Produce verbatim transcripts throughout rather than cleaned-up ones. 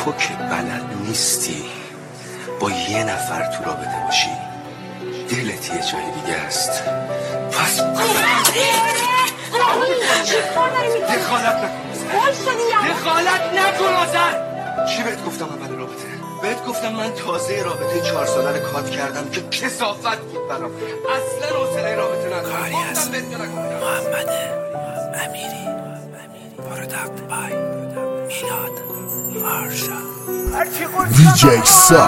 تو که بلد نیستی با یه نفر تو رابطه باشی، دلت یه جای دیگه است. پس دخالت نکن دخالت نکن آزر. چی بهت گفتم اول رابطه؟ بهت گفتم من تازه رابطه چهار ساله رو کات کردم که کثافت بود برام، اصلا حوصله رابطه ندارم. کاری از محمد امیری، پروداکت بای میلاد آرشا، دی جی سا.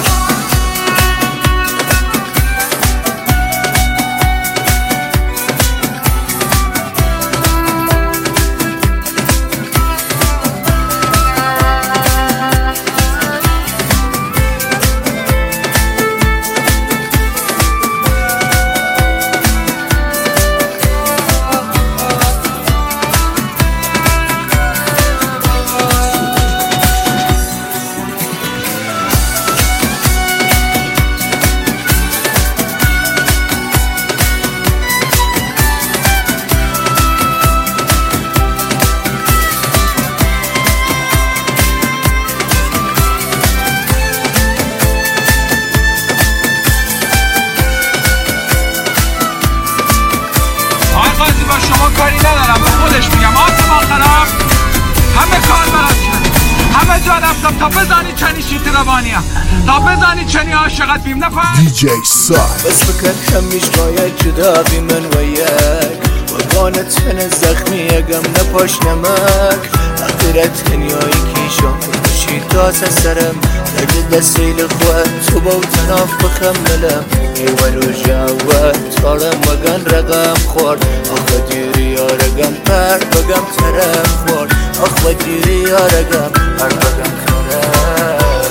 کاری ندارم، به خودش میگم آسمان خراب همه کار برات کرد، همه جا رفتم تا بزنی چنی شیط روانیم، تا بزنی چنی عاشقت بیم نفر. دی جی سا. بس فکر همیش باید جدا بی من و یک وگانت من زخمی یکم نپاش نمک تقدیرت کنیایی کیشان بشی تازه سرم درد دستیل خود تو با تناف بخملم ایوالو جاوت تارم وگان رقم خورد آخه دیری آرگم پر بگم طرف خورد آخه دیری آرگم پر بگم طرف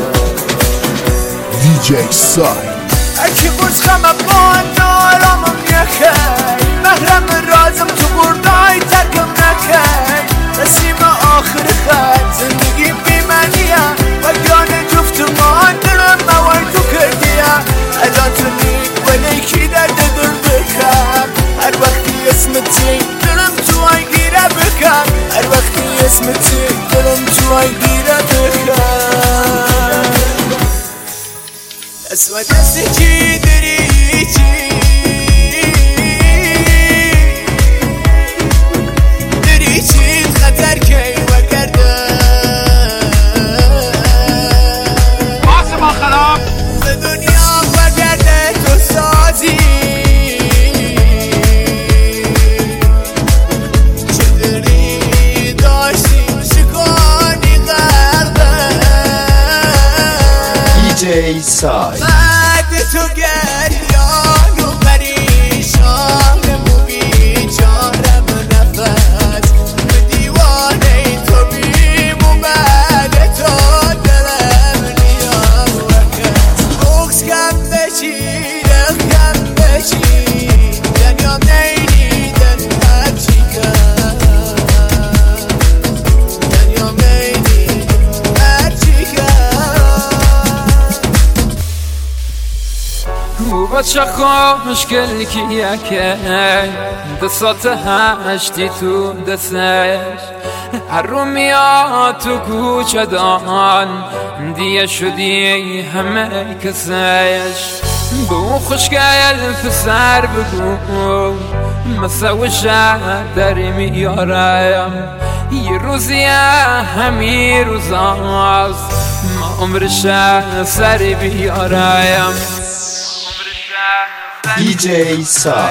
دی جی سا. اکی بوز خمه بان نارامم یکی محرم رازم تو بردای ترکم نکی نسیم آخر خط زندگی بیمانیه و گانه جفتمان درم موای تو کردیه الان تو نید ولی کی درد دل بکن هر وقتی اسمتی درم تو آی گیره بکن هر وقتی اسمتی درم تو آی گیره بکن اسم دستی چی داری چی داری چی خطر کی و گردن آسمان خراب به دنیا و گرده تو سازی چه داری داشتی شکانی غربه دی جی سا. بعد تو گریان و پریشان و بیچارم نفس به دیوانه تو بیم و بعد تو دلم نیام وقت بغز کم بشی رخ کم بشی دنیام نیدیدن هرچی کن دنیام نیدیدن هرچی کن او بچه خوشگل کیه که دستات هشتی تو دستش هر رو میاد تو کوچه دان دیگه شدی همه کسش به اون خوشگل پسر بگو مساوش داری میارم یه روزی همین روزاست ما عمرش سری بیارم دی جی سا.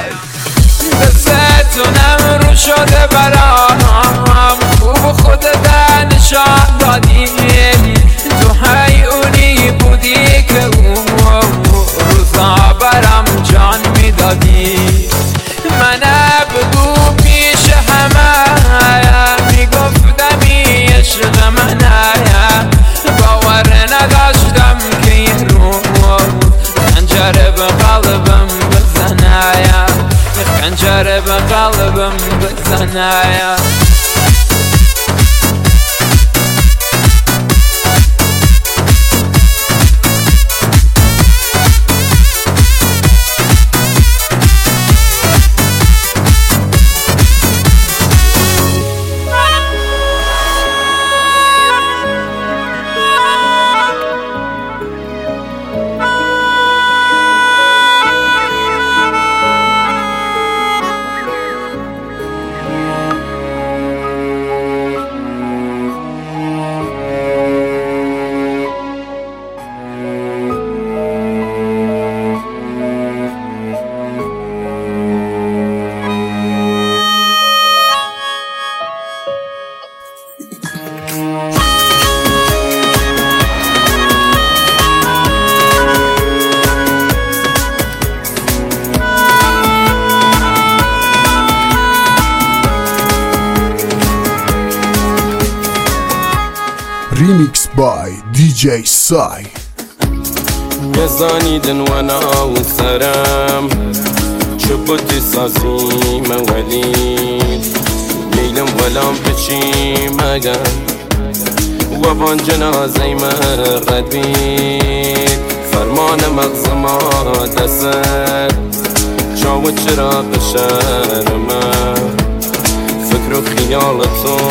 دستتونم رو شده برام خوب خودت نشان دادی تو حیونی بودی که اون روزا برام جان میدادی من بگو پیش همه میگفتم این عشق منه باور نداشتم که این روز خنجر به قلبم بزنه خنجر به قلبم بزنه Remix by دی جی سای. يزانيدن وانا وسرام شبتي ساسي مواليد ليلم ولام بشي مقام وبان جنازي مرد بيد فرمان مغزما دسر شاوت شراق شرما فكر خيال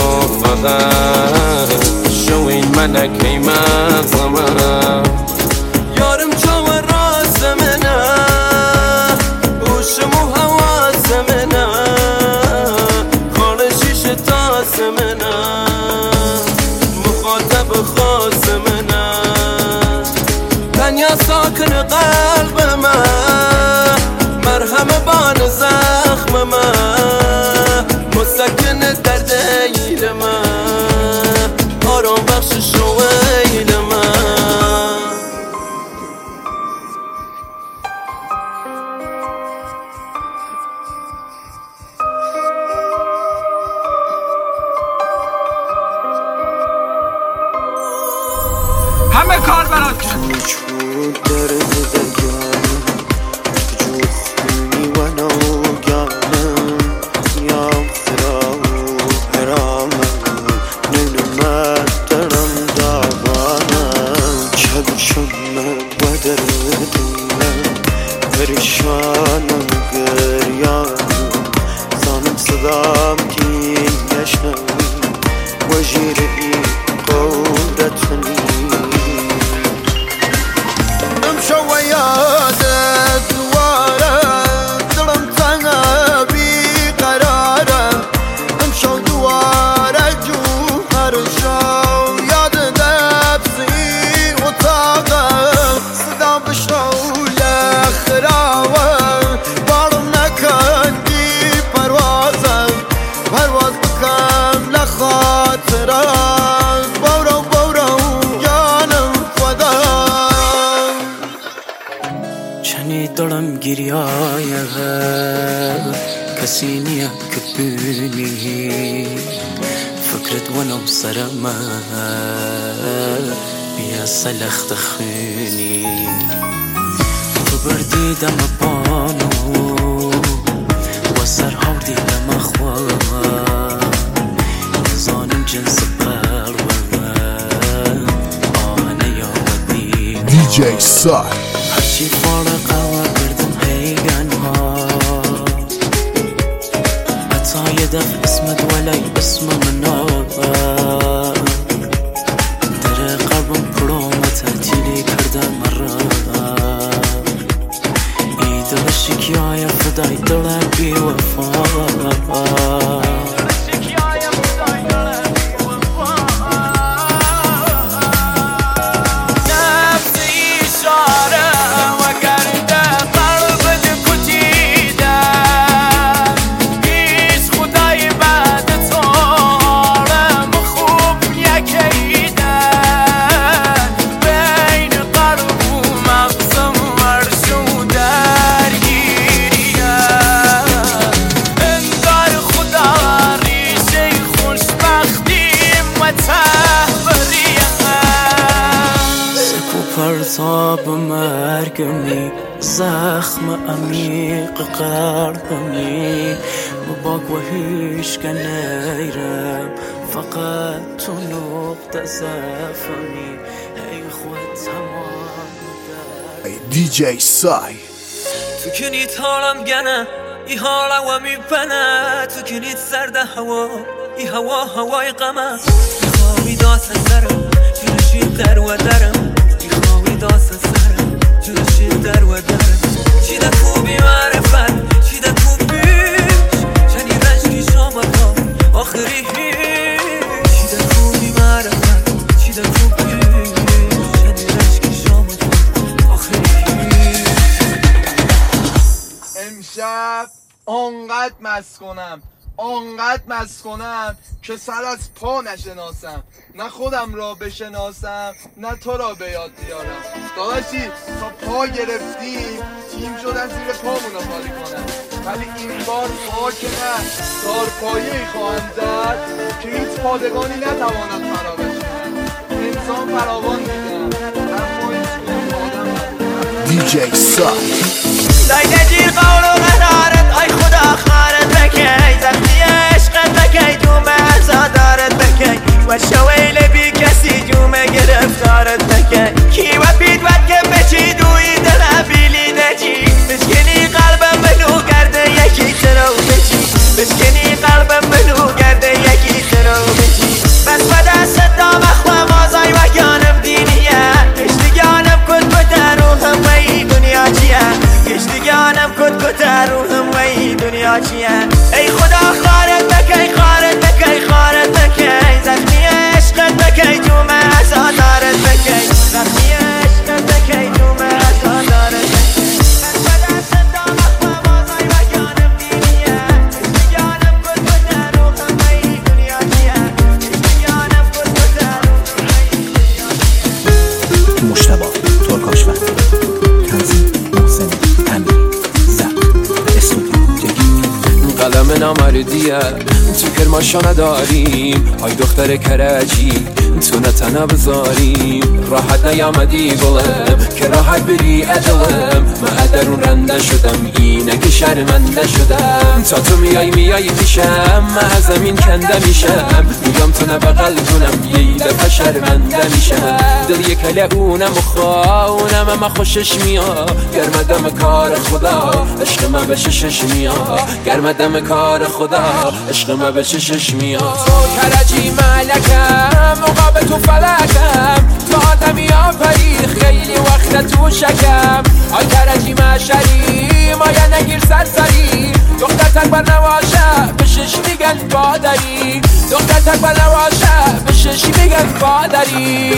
صفدر شوين ملكي مغزما یارم چاور راست منه بوشم و حواس منه خانشیش تاس منه مخاطب خاص منه تنیا ساکن قلب من مرهم بان زخم من مسکن درد ایل من آرام بخش شویل من همه کار برات کرد وجود درد دگانم وجود خونی و نوگانم یام خراب حرامم ننمت درم داغانم چلشم و دردیم پریشانم گریانم زانم صدام گین نشنوی و جیری قدرتنی امشو ويادك دوارك ظلم تنها بقرارك امشو دوارك جوهر شو ياد نفسي وطاقك صدا بشعول خراوك بارم نكن دي پروازك پرواز بكم لخاطرك بورو بورو جانم فداك چنی دلم گریایه کسی نیا که بینی فکرت ونو سرما بیا سلخت خونی تو بردی دم بانو و سر هاردی دم خواه زانم جنس قلبم آنه یا ودی دی جی سای. هرچی فارق هوا کردم هیگن ها حتی یه دفع اسمت ولی اسم منا در قلبم پرومه تعطیلی کردم مرا ای دل شکیای فدای دل بی وفا پرتاب مرگمی زخم عمیق قلبمی مباک و هیچ که نیرم فقط تو نقطه زفمی ای خود تمام دی جی سای. تو کنید حالم گنه ای حالا و میپنه تو کنید سرد هوا ای هوا هوای غمه میخوایی داست سرم جلوشی در و درم داست سرم جلوشی در و درم چی ده خوبی معرفت چی ده خوبی چنی رشکی شامتا آخری هیچ چی ده خوبی معرفت چی ده خوبی چنی رشکی شامتا آخری هیچ امشب آنقدر مست کنم آنقدر مست کنم که سر از پا نشناسم، نه خودم را بشناسم نه تو را به یاد بیارم. داداشی تا پا گرفتیم تیم شدن زیر پامونو خالی کنم، ولی این بار پا که نه تارپایه‌ای خواهم زد که هیچ پادگانی نتواند فراموش کنم. اعصاب فراوان میدم دی جی سای دایدجی قول و قرارت ای خدا خارت بکی زخمی عشقت بکی دوم ازادارت بکی و شویل بی کسی جوم گرفتارت بکی کی و پید ود که بچی دوی دل بیلی نجی بشکنی قلبم منو گرده یکی ترو بچی بشکنی قلبم منو گرده یکی ترو بچی بس و دست دام اخوه مازای و گانم دینیه گشتگانم کن کتا روحم و ای دنیا چیه گشتگانم کن کتا روحم و ای دنیا چیه ای خدا خارت بکی خارت بکی خارت بکی زخمی عشقت بکی جوم ازادارت بکی زخمی عشقت بکی جوم ازادارت بکی بس و دست دام اخوه مازای و گانم دینیه گشتگانم کن کتا روحم و ای دنیا چیه گشتگانم کن کتا روحم و ای دنیا چیه مشتبه ترکاشفر تنظیم محسن امیری زد استودیو جگی قلم نامردیه تو کرماشا نداریم های دختر کرجی تو نتنه بذاریم راحت نیامدی بلم که راحت بری ادلم من درون رنده شدم اینه که شرمنده شدم تا تو میای میای پیشم من از زمین کنده میشم میگم تو نه بغل کنم یه دفعه شرمنده میشم دل یک کله اونم و خواهونم اما خوشش میاد گرمدم کار خدا عشق من به ششش میاد گرمدم کار خدا عشق من به ششش میاد تو کرجی ملکم مقابل تو فلکم تو آدمی آفری خیلی وقت تو شکم آی کرجی مشری مایه نگیر سرسری دختر تک بر نواشه به شش میگن بادری دختر تک بر نواشه به شش میگن بادری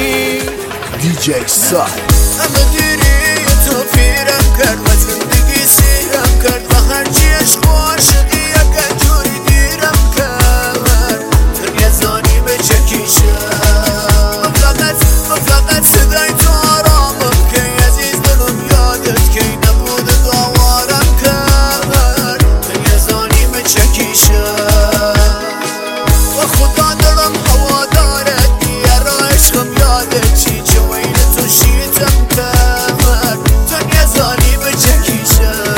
دی جی سای همه دیری تو پیرم کرد و زندگی سیرم کرد و هرچی عشق و عاشقی یک جوری دیرم کرد دنیا زانی به چکیشم فقط فقط صدای تو آرامم که عزیز دلم یادت که نبود داوارم کرد دنیا زانی به چکیشم و خدا دلم هوا دارد دیگر را عشقم یادت چی جوین تو شیطم کرد دنیا زانی به چکیشم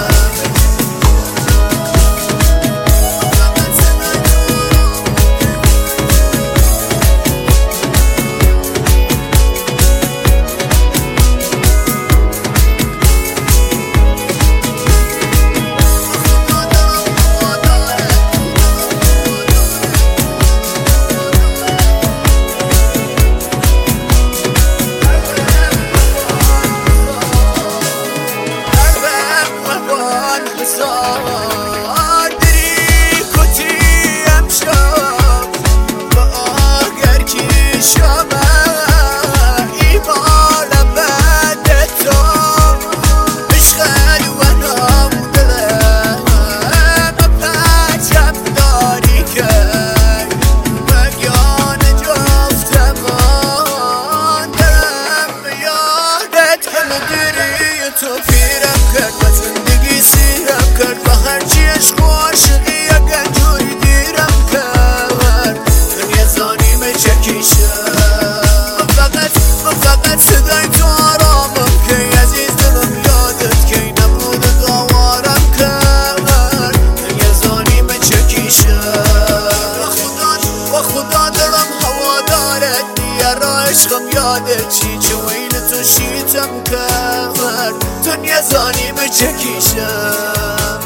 تو پیرم کرد و زندگی سیرم کرد و هرچی عشق و عاشقی یک جوری دیرم کرد دنیا زانی به چکیشم فقط فقط صدای تو آرامم که عزیز دلم یادت که نبود داوارم کرد دنیا زانی به چکیشم و خدا دلم هوا دارد دیگر را عشقم یادت چی جوین تو شیطم کرد دنیا زانی به چکیشم